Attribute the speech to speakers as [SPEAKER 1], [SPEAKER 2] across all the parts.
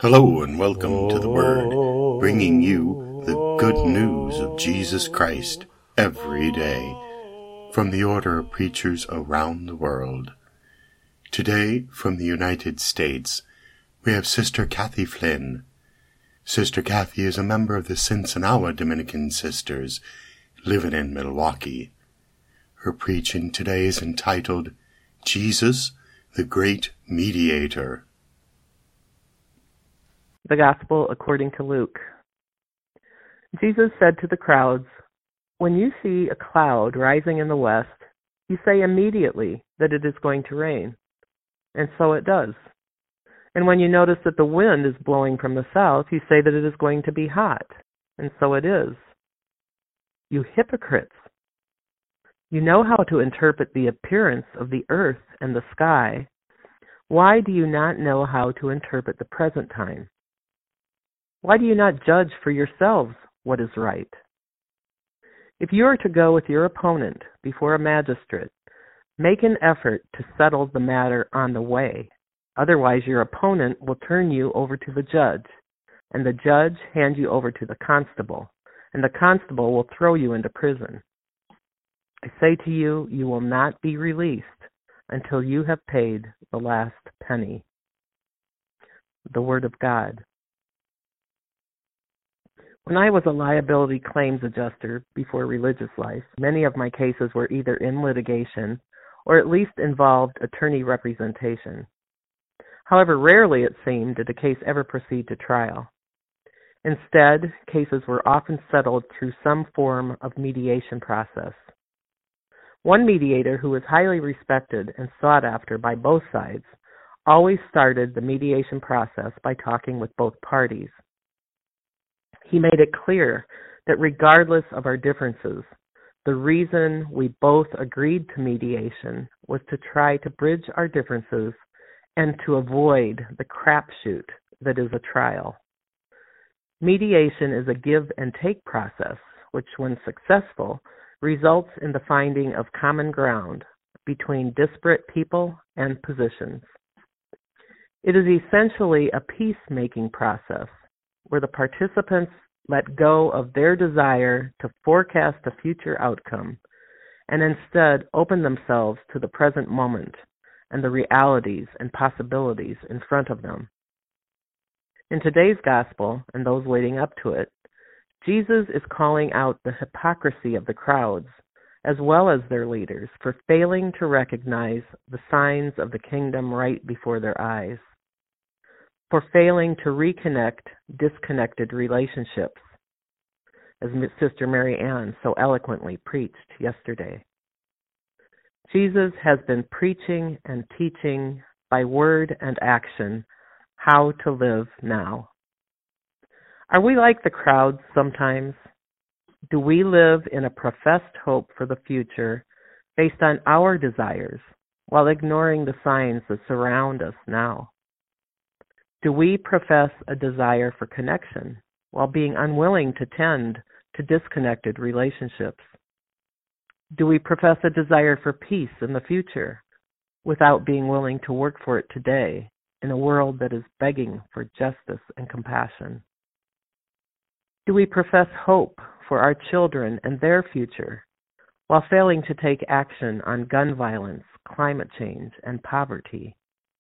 [SPEAKER 1] Hello and welcome to the Word, bringing you the good news of Jesus Christ every day from the order of preachers around the world. Today, from the United States, we have Sister Kathy Flynn. Sister Kathy is a member of the Sinsinawa Dominican Sisters, living in Milwaukee. Her preaching today is entitled, Jesus, the Great Mediator.
[SPEAKER 2] The Gospel according to Luke. Jesus said to the crowds, "When you see a cloud rising in the west, you say immediately that it is going to rain. And so it does. And when you notice that the wind is blowing from the south, you say that it is going to be hot. And so it is. You hypocrites! You know how to interpret the appearance of the earth and the sky. Why do you not know how to interpret the present time? Why do you not judge for yourselves what is right? If you are to go with your opponent before a magistrate, make an effort to settle the matter on the way. Otherwise, your opponent will turn you over to the judge, and the judge hand you over to the constable, and the constable will throw you into prison. I say to you, you will not be released until you have paid the last penny." The Word of God. When I was a liability claims adjuster before religious life, many of my cases were either in litigation or at least involved attorney representation. However, rarely, it seemed, did a case ever proceed to trial. Instead, cases were often settled through some form of mediation process. One mediator who was highly respected and sought after by both sides always started the mediation process by talking with both parties. He made it clear that regardless of our differences, the reason we both agreed to mediation was to try to bridge our differences and to avoid the crapshoot that is a trial. Mediation is a give and take process, which, when successful, results in the finding of common ground between disparate people and positions. It is essentially a peacemaking process where the participants let go of their desire to forecast a future outcome and instead open themselves to the present moment and the realities and possibilities in front of them. In today's gospel, and those leading up to it, Jesus is calling out the hypocrisy of the crowds, as well as their leaders, for failing to recognize the signs of the kingdom right before their eyes, for failing to reconnect disconnected relationships, as Sister Mary Ann so eloquently preached yesterday. Jesus has been preaching and teaching by word and action how to live now. Are we like the crowds sometimes? Do we live in a professed hope for the future based on our desires while ignoring the signs that surround us now? Do we profess a desire for connection while being unwilling to tend to disconnected relationships? Do we profess a desire for peace in the future without being willing to work for it today in a world that is begging for justice and compassion? Do we profess hope for our children and their future while failing to take action on gun violence, climate change, and poverty?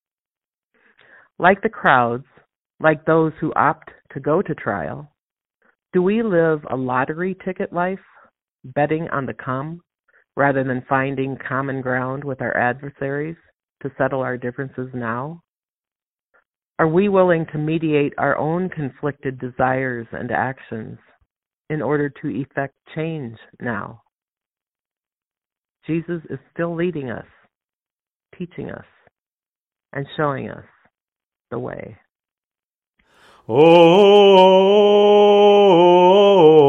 [SPEAKER 2] Like the crowds, like those who opt to go to trial, do we live a lottery ticket life, betting on the come, rather than finding common ground with our adversaries to settle our differences now? Are we willing to mediate our own conflicted desires and actions in order to effect change now? Jesus is still leading us, teaching us, and showing us the way.
[SPEAKER 3] Oh,